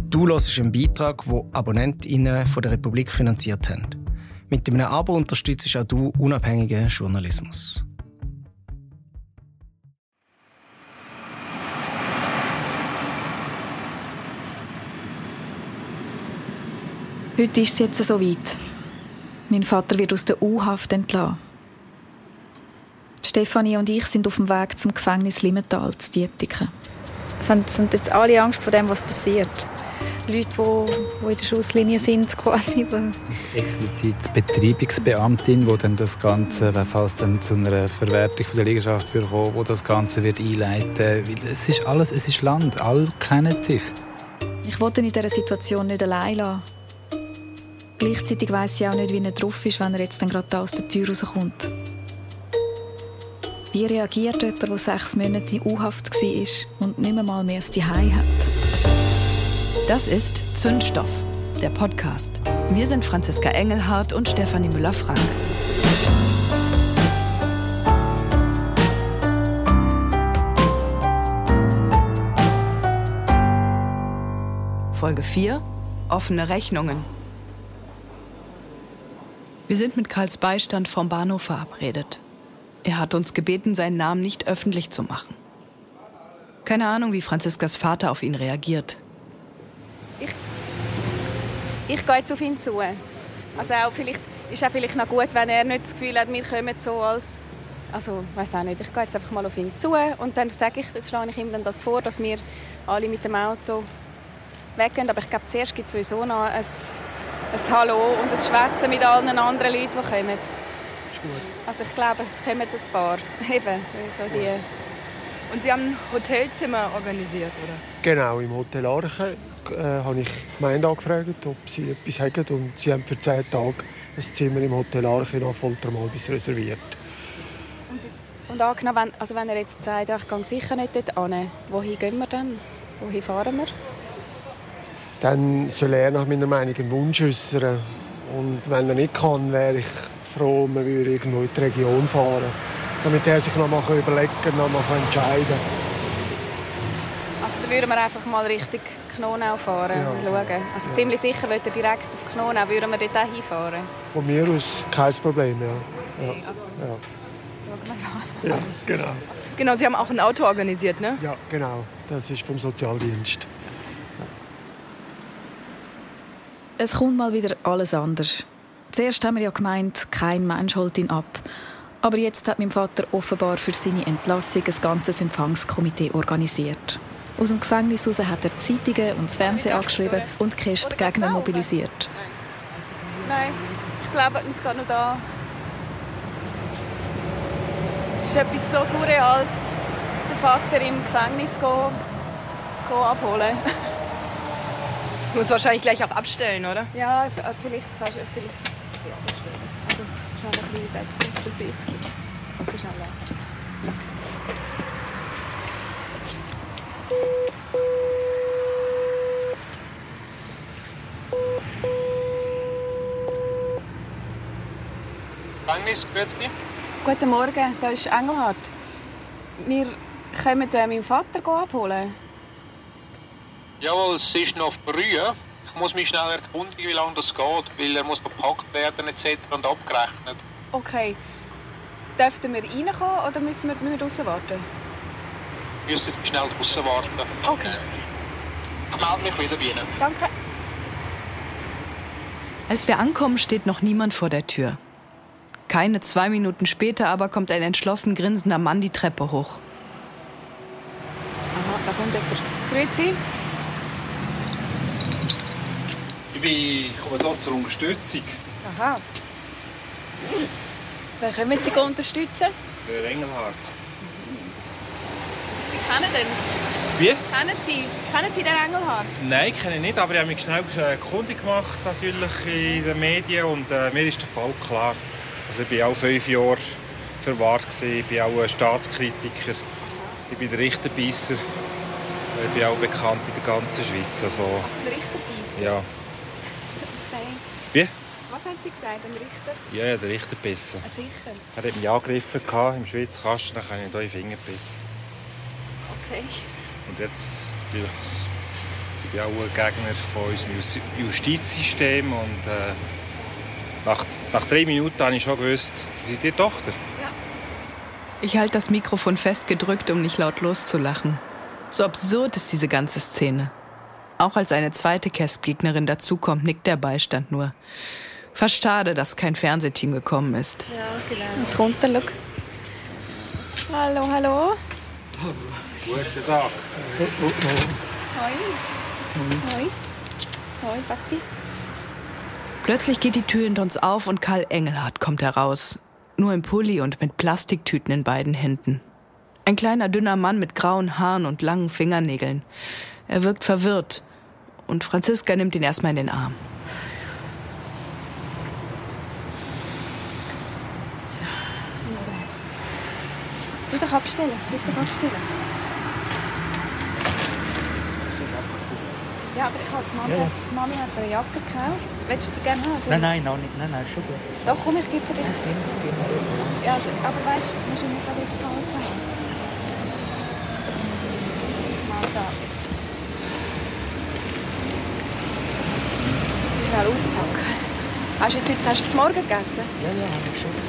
Du hörst einen Beitrag, den AbonnentInnen von der Republik finanziert haben. Mit einem Abo unterstützt auch du unabhängigen Journalismus. Heute ist es jetzt so weit. Mein Vater wird aus der U-Haft entlassen. Stefanie und ich sind auf dem Weg zum Gefängnis Limmental zu Dieptiken. Sind jetzt alle Angst vor dem, was passiert? Leute, die in der Schusslinie sind, quasi. Explizit Betreibungsbeamtin, die dann das Ganze, falls dann zu einer Verwertung von der Liegenschaft kommt, wo das Ganze wird einleiten. Es ist alles, es ist Land, alle kennen sich. Ich wollte in dieser Situation nicht allein lassen. Gleichzeitig weiss ich auch nicht, wie er drauf ist, wenn er jetzt dann gerade aus der Tür rauskommt. Wie reagiert jemand, der 6 Monate in U-Haft war und nicht mehr ein Zuhause hat? Das ist Zündstoff, der Podcast. Wir sind Franziska Engelhardt und Stefanie Müller-Frank. Folge 4: Offene Rechnungen. Wir sind mit Karls Beistand vom Bahnhof verabredet. Er hat uns gebeten, seinen Namen nicht öffentlich zu machen. Keine Ahnung, wie Franziskas Vater auf ihn reagiert. Ich gehe jetzt auf ihn zu. Also ist auch vielleicht noch gut, wenn er nicht das Gefühl hat, wir kommen so als... Also, ich weiss auch nicht. Ich gehe jetzt einfach mal auf ihn zu und dann schlage ich ihm dann das vor, dass wir alle mit dem Auto weggehen. Aber ich glaube, zuerst gibt es sowieso noch ein Hallo und ein Schwätzen mit allen anderen Leuten, die kommen. Ist gut. Also ich glaube, es kommen ein paar. Eben, so die. Und Sie haben ein Hotelzimmer organisiert, oder? Genau, im Hotel Arche habe ich die Gemeinde angefragt, ob sie etwas haben. Und sie haben für 10 Tage ein Zimmer im Hotel Arche nach Foltermalbis reserviert. Und angenommen, wenn er jetzt sagt, ich gehe sicher nicht dort hin, wohin gehen wir dann? Wohin fahren wir? Dann soll er nach meiner Meinung einen Wunsch äußern. Und wenn er nicht kann, wäre ich froh, man würde irgendwo in die Region fahren. Damit er sich noch mal überlegen kann, noch mal entscheiden kann. Also dann würden wir einfach mal Richtung Knonau fahren und schauen. Also ziemlich sicher, wenn er direkt auf Knonau, würden wir dort auch hinfahren. Von mir aus kein Problem, ja. Okay, also. Ja. Schauen wir mal. Ja, genau. Genau, Sie haben auch ein Auto organisiert, ne? Ja, genau. Das ist vom Sozialdienst. Es kommt mal wieder alles anders. Zuerst haben wir ja gemeint, kein Mensch holt ihn ab. Aber jetzt hat mein Vater offenbar für seine Entlassung ein ganzes Empfangskomitee organisiert. Aus dem Gefängnis heraus hat er Zeitungen und das Fernsehen angeschrieben und KESB-Gegner mobilisiert. Nein, ich glaube, es geht nur da. Es ist etwas so Surreales, den Vater im Gefängnis abholen. Muss wahrscheinlich gleich auch abstellen, oder? Ja, also vielleicht kannst du sie abstellen. Also schnell ein bisschen weg aus der Sicht. Also schnell weg. Gefängnis, grüezi. Guten Morgen, da ist Engelhardt. Wir kommen meinen Vater abholen. Jawohl, es ist noch früh. Ich muss mich schnell erkundigen, wie lange das geht, weil er muss gepackt werden etc. und abgerechnet. Okay. Dürften wir reinkommen oder müssen wir draussen warten? Ich muss jetzt schnell draussen warten. Okay. Ich melde mich wieder bei Ihnen. Danke. Als wir ankommen, steht noch niemand vor der Tür. Keine 2 Minuten später aber kommt ein entschlossen grinsender Mann die Treppe hoch. Aha, da kommt jemand. Grüezi. Ich komme hier zur Unterstützung. Aha. Wer können Sie unterstützen? Der Engelhardt. Sie kennen den? Wie? Kennen Sie den Engelhardt? Nein, kenne ich nicht, aber ich habe mich schnell kundig gemacht natürlich in den Medien und mir ist der Fall klar. Also ich war auch 5 Jahre verwahrt, ich bin auch ein Staatskritiker, ich bin der Richterbeisser, ich bin auch bekannt in der ganzen Schweiz. Also der Richterbeisser? Ja. Okay. Wie? Was haben Sie gesagt, ein Richter? Ja, der Richterbissen. Sicher? Er hat mich angegriffen im Schweizer Kasten, dann habe ich hier in den Finger gebissen. Okay. Und jetzt natürlich Ich bin auch ein Gegner von unserem Justizsystem. Und nach 3 Minuten habe ich schon gewusst, sie sind die Tochter. Ja. Ich halte das Mikrofon festgedrückt, um nicht laut loszulachen. So absurd ist diese ganze Szene. Auch als eine zweite Kesp-Gegnerin dazukommt, nickt der Beistand nur. Fast schade, dass kein Fernsehteam gekommen ist. Ja, genau. Jetzt runter, schau. Hallo, hallo. Guten Tag. Hoi. Hoi. Hoi, Papi. Plötzlich geht die Tür hinter uns auf und Karl Engelhardt kommt heraus. Nur im Pulli und mit Plastiktüten in beiden Händen. Ein kleiner, dünner Mann mit grauen Haaren und langen Fingernägeln. Er wirkt verwirrt. Und Franziska nimmt ihn erstmal in den Arm. Du doch abstellen. Lass dich abstellen. Ja, aber ich habe die Mami hat eine Jacke gekauft. Willst du sie gerne haben? Nein, noch nicht. Nein, ist schon gut. Doch, komm, ich gebe dir. Ich nehme dich alles an. Ja, also, aber weißt du, musst du nicht gerade jetzt kalt haben. Mal da. Jetzt ist schnell auspacken. Hast du jetzt morgen gegessen? Ja, habe ich schon.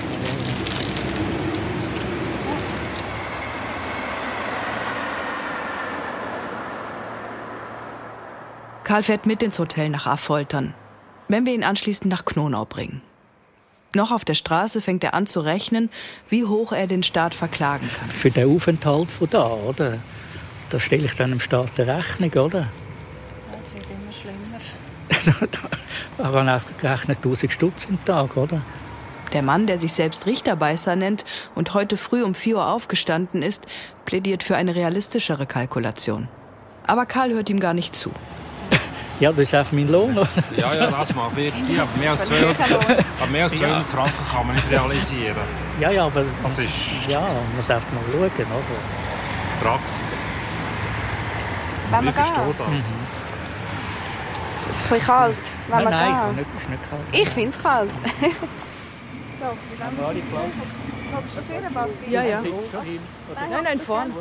Karl fährt mit ins Hotel nach Affoltern, wenn wir ihn anschließend nach Knonau bringen. Noch auf der Straße fängt er an zu rechnen, wie hoch er den Staat verklagen kann. Für den Aufenthalt von da, oder? Da stelle ich dann dem Staat eine Rechnung, oder? Das wird immer schlimmer. Da haben wir auch gerechnet 1000 Stutz am Tag, oder? Der Mann, der sich selbst Richterbeißer nennt und heute früh um 4 Uhr aufgestanden ist, plädiert für eine realistischere Kalkulation. Aber Karl hört ihm gar nicht zu. Ja, das ist einfach mein Lohn. Oder? Ja, lass mal, wird sein. Aber mehr als 12 Franken kann man nicht realisieren. Ja, aber das ist ja, man muss einfach mal schauen, oder? Praxis. Wenn wir verstehe gehen. das. Es ist ein bisschen kalt. Wenn wir Nein, gehen. es ist nicht kalt. Ich finde es kalt. So, wie wollen wir es? Kommst du vorne, Papi? Ja. Sitzt schon hin. Nein, vorne.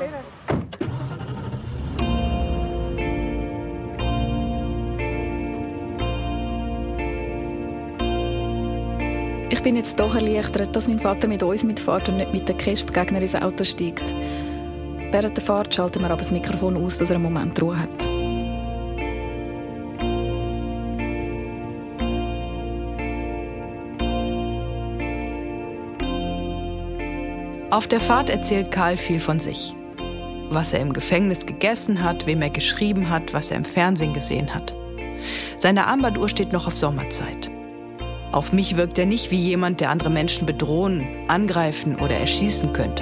Ich bin jetzt doch erleichtert, dass mein Vater mit uns mitfährt und nicht mit der Kesp-Gegner ins Auto steigt. Während der Fahrt schalten wir aber das Mikrofon aus, dass er einen Moment Ruhe hat. Auf der Fahrt erzählt Karl viel von sich. Was er im Gefängnis gegessen hat, wem er geschrieben hat, was er im Fernsehen gesehen hat. Seine Armbanduhr steht noch auf Sommerzeit. Auf mich wirkt er nicht wie jemand, der andere Menschen bedrohen, angreifen oder erschießen könnte.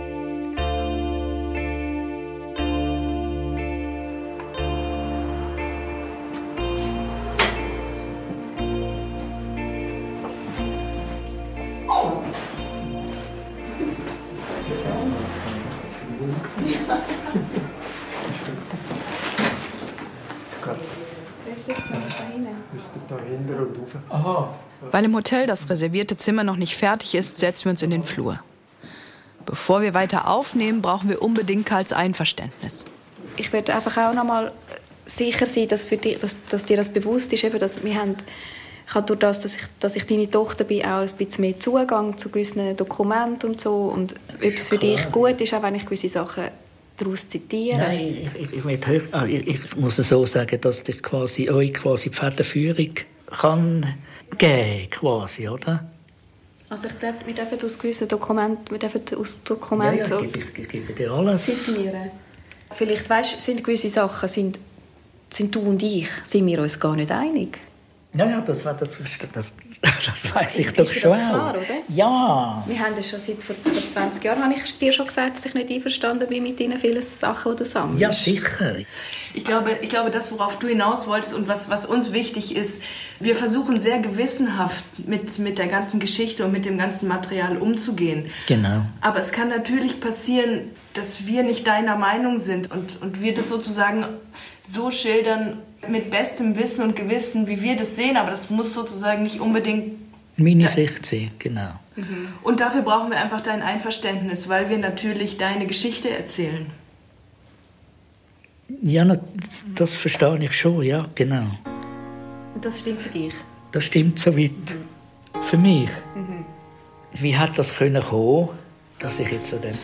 Da hinten und rauf. Aha. Weil im Hotel das reservierte Zimmer noch nicht fertig ist, setzen wir uns in den Flur. Bevor wir weiter aufnehmen, brauchen wir unbedingt Karls Einverständnis. Ich werde einfach auch noch mal sicher sein, dass dir das bewusst ist, eben, dass wir haben, ich habe durch das, dass ich deine Tochter bin, auch ein bisschen mehr Zugang zu gewissen Dokumenten und so. Und ob es für dich gut ist, auch wenn ich gewisse Sachen daraus zitiere. Nein, ich muss so sagen, dass ich euch quasi die Federführung kann geben, quasi, oder? Also wir dürfen aus gewissen Dokumenten, Ja, ich gebe dir alles. Zitieren. Vielleicht, weißt, sind gewisse Sachen, sind du und ich, sind wir uns gar nicht einig. Ja, das weiss ich doch schon. Ist das klar, oder? Ja. Wir haben das schon vor 20 Jahren, habe ich dir schon gesagt, dass ich nicht einverstanden bin mit Ihnen vielen Sachen, die du sammelst. Ja, sicher. Ich glaube, das, worauf du hinaus wolltest und was uns wichtig ist, wir versuchen sehr gewissenhaft mit der ganzen Geschichte und mit dem ganzen Material umzugehen. Genau. Aber es kann natürlich passieren, dass wir nicht deiner Meinung sind und wir das sozusagen so schildern mit bestem Wissen und Gewissen, wie wir das sehen, aber das muss sozusagen nicht unbedingt meine Sicht sehen, genau. Mhm. Und dafür brauchen wir einfach dein Einverständnis, weil wir natürlich deine Geschichte erzählen. Ja, das verstehe ich schon, ja, genau. Und das stimmt für dich? Das stimmt soweit für mich. Mhm. Wie hat das kommen, dass ich jetzt an dem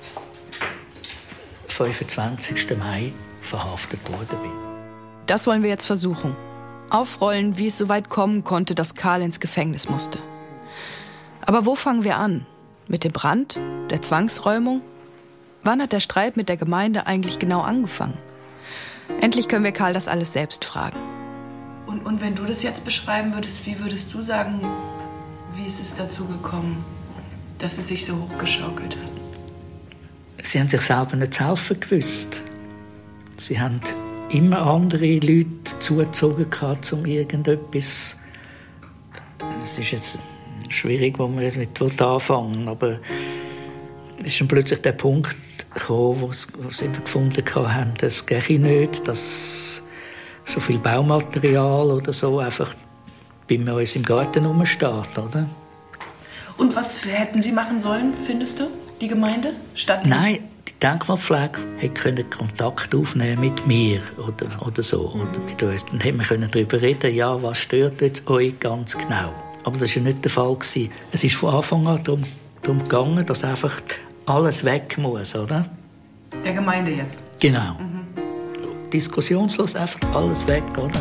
25. Mai verhaftet worden bin? Das wollen wir jetzt versuchen. Aufrollen, wie es so weit kommen konnte, dass Karl ins Gefängnis musste. Aber wo fangen wir an? Mit dem Brand? Der Zwangsräumung? Wann hat der Streit mit der Gemeinde eigentlich genau angefangen? Endlich können wir Karl das alles selbst fragen. Und wenn du das jetzt beschreiben würdest, wie würdest du sagen, wie ist es dazu gekommen, dass es sich so hochgeschaukelt hat? Sie haben sich selber nicht zu helfen gewusst. Sie haben immer andere Leute zugezogen, um irgendetwas. Es ist jetzt schwierig, wo man jetzt anfangen will, aber es ist dann plötzlich der Punkt gekommen, wo sie gefunden haben, es gehe nicht, dass so viel Baumaterial oder so einfach bei uns im Garten rumsteht, oder? Und was hätten Sie machen sollen, findest du, die Gemeinde? Nein, die Denkmalpflege hätte Kontakt aufnehmen mit mir oder so, oder mit uns. Dann hätten wir darüber reden, ja, was stört jetzt euch ganz genau. Aber das war ja nicht der Fall. Es ist von Anfang an darum gegangen, dass einfach alles weg muss, oder? Der Gemeinde jetzt? Genau. Diskussionslos einfach alles weg, oder?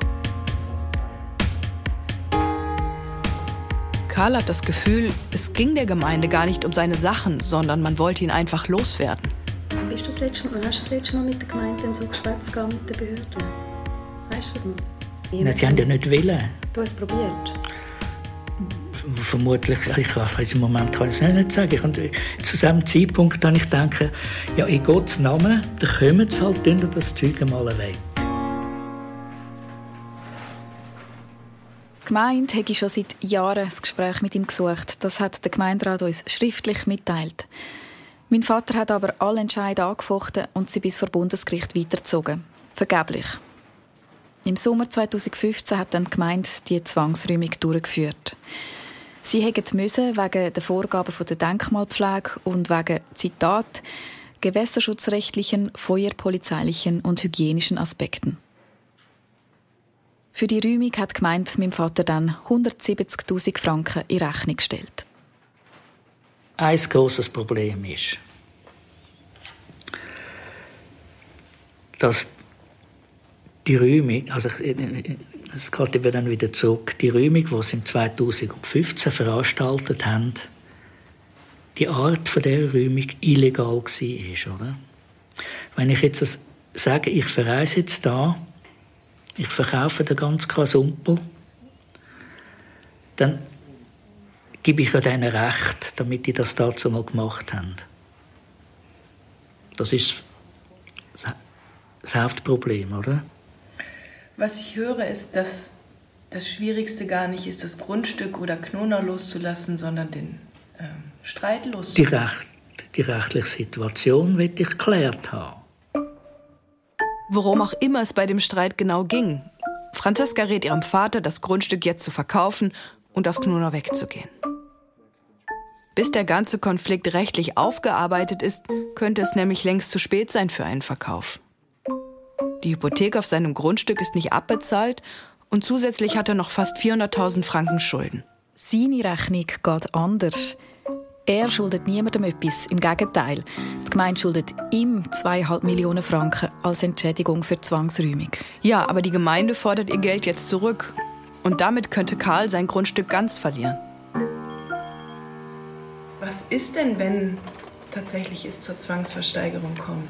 Karl hat das Gefühl, es ging der Gemeinde gar nicht um seine Sachen, sondern man wollte ihn einfach loswerden. Hast du das letzte Mal mit der Gemeinde so geschwätzt mit den Behörden? Weißt du das noch? Nein, sie haben ja nicht wollen. Du hast es probiert? Vermutlich, im Moment kann ich es nicht sagen. Zu diesem Zeitpunkt habe ich gedacht, ja, in Gottes Namen, dann kommen sie halt unter das Zeug mal weg. Die Gemeinde habe schon seit Jahren das Gespräch mit ihm gesucht. Das hat der Gemeinderat uns schriftlich mitteilt. Mein Vater hat aber alle Entscheidungen angefochten und sie bis vor Bundesgericht weitergezogen. Vergeblich. Im Sommer 2015 hat dann die Gemeinde die Zwangsräumung durchgeführt. Sie mussten wegen der Vorgaben der Denkmalpflege und wegen, Zitat, gewässerschutzrechtlichen, feuerpolizeilichen und hygienischen Aspekten. Für die Räumung hat die Gemeinde meinem Vater dann 170'000 Franken in Rechnung gestellt. Ein grosses Problem ist, dass die Räumung, also es geht eben dann wieder zurück, die Räumung, die sie im 2015 veranstaltet haben, die Art von dieser Räumung illegal war, oder? Wenn ich jetzt sage, ich verreise jetzt da, ich verkaufe den ganzen Krasumpel, dann gebe ich ja denen Recht, damit die das dazu mal gemacht haben. Das ist das Hauptproblem, oder? Was ich höre, ist, dass das Schwierigste gar nicht ist, das Grundstück oder Knona loszulassen, sondern den Streit loszulassen. Die rechtliche Situation will ich geklärt haben. Worum auch immer es bei dem Streit genau ging. Franziska rät ihrem Vater, das Grundstück jetzt zu verkaufen und aus Knona wegzugehen. Bis der ganze Konflikt rechtlich aufgearbeitet ist, könnte es nämlich längst zu spät sein für einen Verkauf. Die Hypothek auf seinem Grundstück ist nicht abbezahlt und zusätzlich hat er noch fast 400'000 Franken Schulden. Seine Rechnung geht anders. Er schuldet niemandem etwas, im Gegenteil. Die Gemeinde schuldet ihm 2,5 Millionen Franken als Entschädigung für die Zwangsräumung. Ja, aber die Gemeinde fordert ihr Geld jetzt zurück. Und damit könnte Karl sein Grundstück ganz verlieren. Was ist denn, wenn tatsächlich es zur Zwangsversteigerung kommt?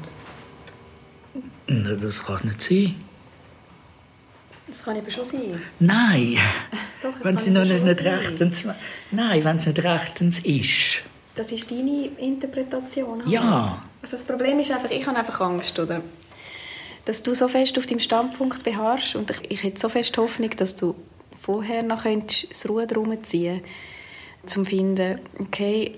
Das kann nicht sein. Das kann eben schon sein. Nein, Doch, wenn es nicht rechtens... Nein, wenn es nicht rechtens ist. Das ist deine Interpretation? Halt. Ja. Also das Problem ist einfach, ich habe einfach Angst, oder? Dass du so fest auf deinem Standpunkt beharrst und ich hätte so fest Hoffnung, dass du vorher noch das Ruder rumziehen könntest, um zu finden, okay,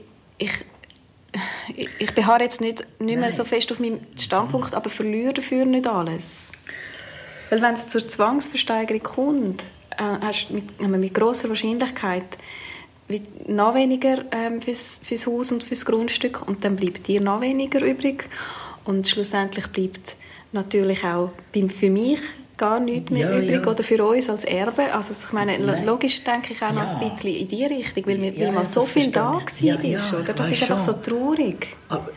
ich beharre jetzt nicht mehr so fest auf meinem Standpunkt, aber verliere dafür nicht alles. Weil wenn es zur Zwangsversteigerung kommt, hast du mit grosser Wahrscheinlichkeit noch weniger fürs Haus und fürs Grundstück und dann bleibt dir noch weniger übrig und schlussendlich bleibt natürlich auch für mich gar nichts mehr übrig oder für uns als Erbe. Also ich meine, logisch denke ich auch noch ein bisschen in die Richtung, weil man so viel da war. Oder? Das ist einfach so traurig. Aber,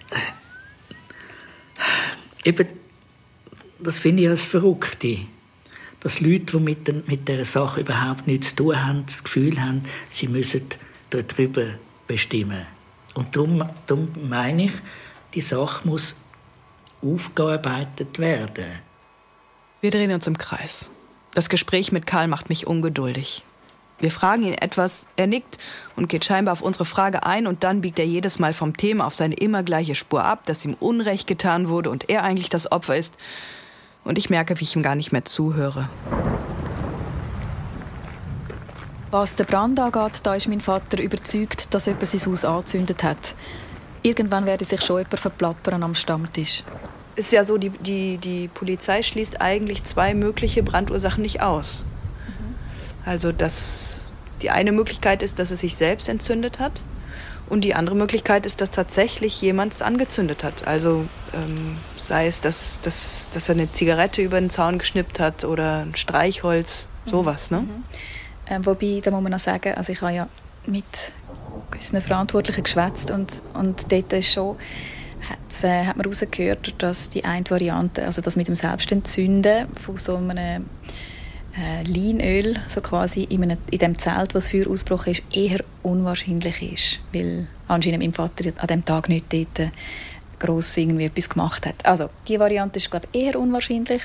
eben, das finde ich als Verrückte. Dass Leute, die mit dieser Sache überhaupt nichts zu tun haben, das Gefühl haben, sie müssen darüber bestimmen. Und darum meine ich, die Sache muss aufgearbeitet werden. Wir drehen uns im Kreis. Das Gespräch mit Karl macht mich ungeduldig. Wir fragen ihn etwas, er nickt und geht scheinbar auf unsere Frage ein und dann biegt er jedes Mal vom Thema auf seine immer gleiche Spur ab, dass ihm Unrecht getan wurde und er eigentlich das Opfer ist. Und ich merke, wie ich ihm gar nicht mehr zuhöre. Was den Brand angeht, da ist mein Vater überzeugt, dass jemand sein Haus angezündet hat. Irgendwann werde sich schon jemand verplappern am Stammtisch. Es ist ja so, die Polizei schließt eigentlich 2 mögliche Brandursachen nicht aus. Also die eine Möglichkeit ist, dass es sich selbst entzündet hat. Und die andere Möglichkeit ist, dass tatsächlich jemand es angezündet hat. Also sei es, dass er eine Zigarette über den Zaun geschnippt hat oder ein Streichholz, sowas. Ne? Wobei, da muss man noch sagen, also ich habe ja mit gewissen Verantwortlichen geschwätzt und dort ist schon, hat man herausgehört, dass die eine Variante, also das mit dem Selbstentzünden von so einem Leinöl, so quasi in dem Zelt, wo das Feuer ausgebrochen ist, eher unwahrscheinlich ist, weil anscheinend mein Vater an dem Tag nicht dort gross irgendwie etwas gemacht hat. Also die Variante ist, glaube ich, eher unwahrscheinlich.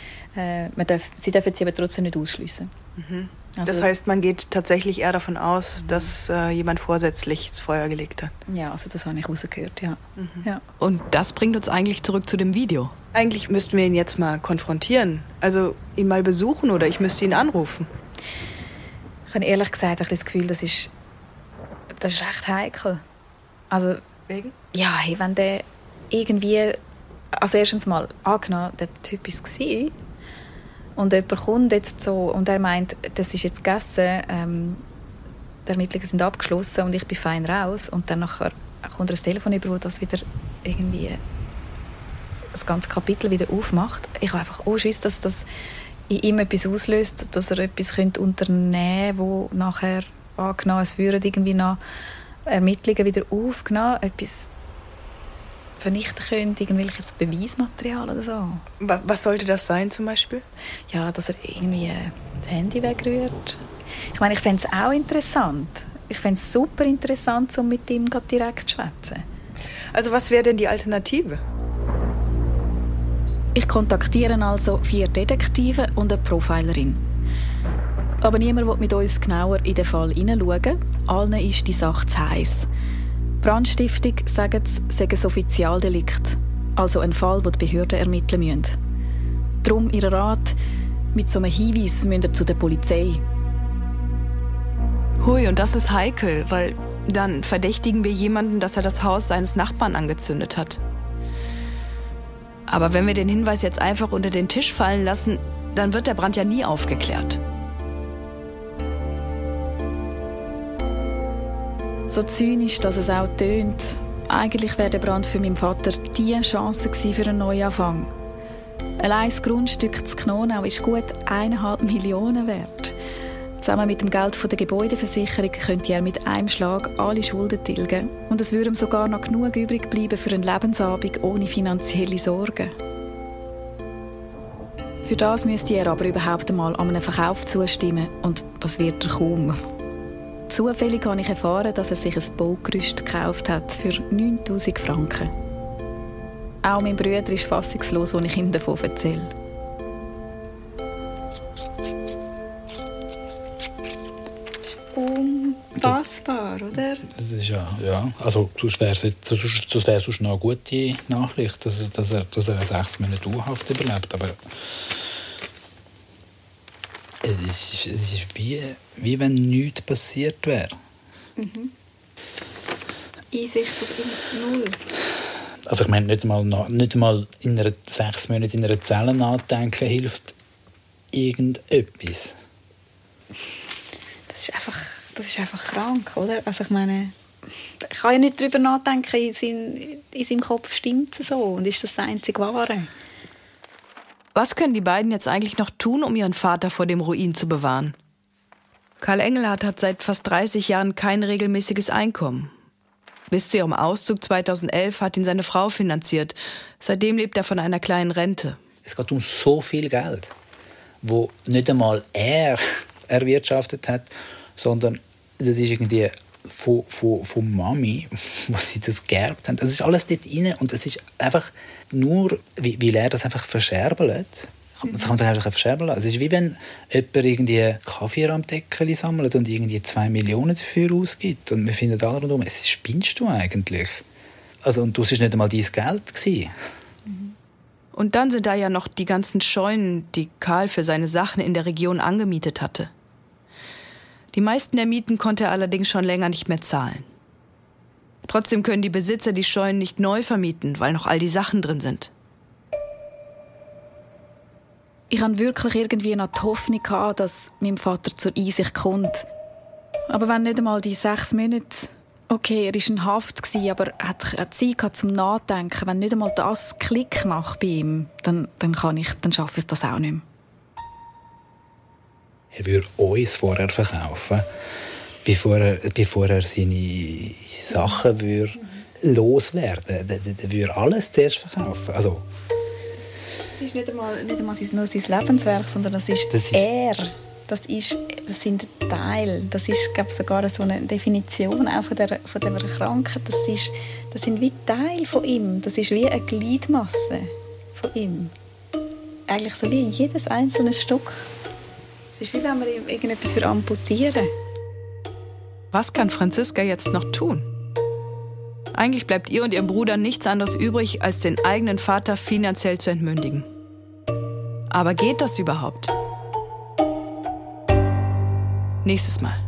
Sie dürfen sie aber trotzdem nicht ausschliessen. Mhm. Also das heißt, man geht tatsächlich eher davon aus, dass jemand vorsätzlich ins Feuer gelegt hat. Ja, also das habe ich rausgehört, ja. Mhm. Ja. Und das bringt uns eigentlich zurück zu dem Video. Eigentlich müssten wir ihn jetzt mal konfrontieren. Also ihn mal besuchen oder ich müsste ihn anrufen. Ich habe ehrlich gesagt ein das Gefühl, das ist recht heikel. Also, wegen? Ja, hey, wenn der irgendwie... Also erstens mal, angenommen, der Typ war und jemand kommt jetzt so und er meint, das ist jetzt gegessen, die Ermittlungen sind abgeschlossen und ich bin fein raus und dann nachher kommt ein Telefon über, wo das wieder irgendwie das ganze Kapitel wieder aufmacht. Ich habe einfach Schiss, dass das in ihm etwas auslöst, dass er etwas unternehmen könnte, wo nachher angenommen, es würden irgendwie noch Ermittlungen wieder aufgenommen, etwas vernichten können, irgendwelches Beweismaterial oder so. Was sollte das sein zum Beispiel? Ja, dass er irgendwie das Handy wegrührt. Ich meine, ich fände es auch interessant. Ich fände es super interessant, um mit ihm direkt zu schwätzen. Also was wäre denn die Alternative? Ich kontaktiere also 4 Detektive und eine Profilerin. Aber niemand will mit uns genauer in den Fall hineinschauen. Allen ist die Sache zu heiß. Brandstiftung, sagen sie, sei ein Offizialdelikt. Also ein Fall, den die Behörden ermitteln müssen. Darum ihr Rat, mit so einem Hinweis müsst ihr zu der Polizei. Hui, und das ist heikel, weil dann verdächtigen wir jemanden, dass er das Haus seines Nachbarn angezündet hat. Aber wenn wir den Hinweis jetzt einfach unter den Tisch fallen lassen, dann wird der Brand ja nie aufgeklärt. So zynisch, dass es auch tönt. Eigentlich wäre der Brand für meinen Vater die Chance gewesen für einen Neuanfang. Allein das Grundstück zu Knonau ist gut 1,5 Millionen wert. Zusammen mit dem Geld von der Gebäudeversicherung könnte er mit einem Schlag alle Schulden tilgen. Und es würde ihm sogar noch genug übrig bleiben für einen Lebensabend ohne finanzielle Sorgen. Für das müsste er aber überhaupt einmal an einem Verkauf zustimmen. Und das wird er kaum. Zufällig habe ich erfahren, dass er sich ein Baugerüst gekauft hat für 9'000 Franken. Auch mein Bruder ist fassungslos, als ich ihm davon erzähle. Unfassbar, oder? Das ist ja. Also, sonst wäre es noch eine gute Nachricht, dass er 6 Monate U-Haft überlebt. Aber es ist wie wenn nichts passiert wäre. Mhm. Einsicht oder null? Also ich meine, nicht mal in 6 Monaten in einer Zelle nachdenken hilft irgendetwas. Das ist einfach krank, oder? Also ich meine, ich kann ja nicht darüber nachdenken, in seinem Kopf stimmt es so und ist das einzige Wahre. Was können die beiden jetzt eigentlich noch tun, um ihren Vater vor dem Ruin zu bewahren? Karl Engelhardt hat seit fast 30 Jahren kein regelmäßiges Einkommen. Bis zu ihrem Auszug 2011 hat ihn seine Frau finanziert. Seitdem lebt er von einer kleinen Rente. Es geht um so viel Geld, wo nicht einmal er erwirtschaftet hat, sondern das ist irgendwie von Mami, wo sie das geerbt haben. Das ist alles dort rein und es ist einfach nur, wie er das einfach verscherbelt. Das kann man sich einfach verscherbeln lassen. Es ist wie wenn jemand irgendwie Kaffee am Deckel sammelt und irgendwie 2 Millionen dafür ausgibt. Und wir finden alle rundherum, was spinnst du eigentlich? Also, und das war nicht einmal dein Geld gewesen. Und dann sind da ja noch die ganzen Scheunen, die Karl für seine Sachen in der Region angemietet hatte. Die meisten der Mieten konnte er allerdings schon länger nicht mehr zahlen. Trotzdem können die Besitzer die Scheunen nicht neu vermieten, weil noch all die Sachen drin sind. Ich hatte wirklich irgendwie noch die Hoffnung, dass mein Vater zur Einsicht kommt. Aber wenn nicht einmal die 6 Monate... Okay, er war in Haft, aber er hat Zeit zum Nachdenken. Wenn nicht einmal das Klick macht bei ihm, dann schaffe ich das auch nicht mehr. Er würde uns vorher verkaufen, bevor er seine Sachen loswerden würde. Er würde alles zuerst verkaufen. Also, das ist nicht einmal nur sein Lebenswerk, sondern das ist er. Das sind Teile. Das ist, glaube ich, sogar so eine Definition auch von der Krankheit. Das sind wie Teile von ihm. Das ist wie eine Gliedmasse von ihm. Eigentlich so wie jedes einzelne Stück. Es ist wie wenn man ihm irgendetwas amputieren. Was kann Franziska jetzt noch tun? Eigentlich bleibt ihr und ihrem Bruder nichts anderes übrig, als den eigenen Vater finanziell zu entmündigen. Aber geht das überhaupt? Nächstes Mal.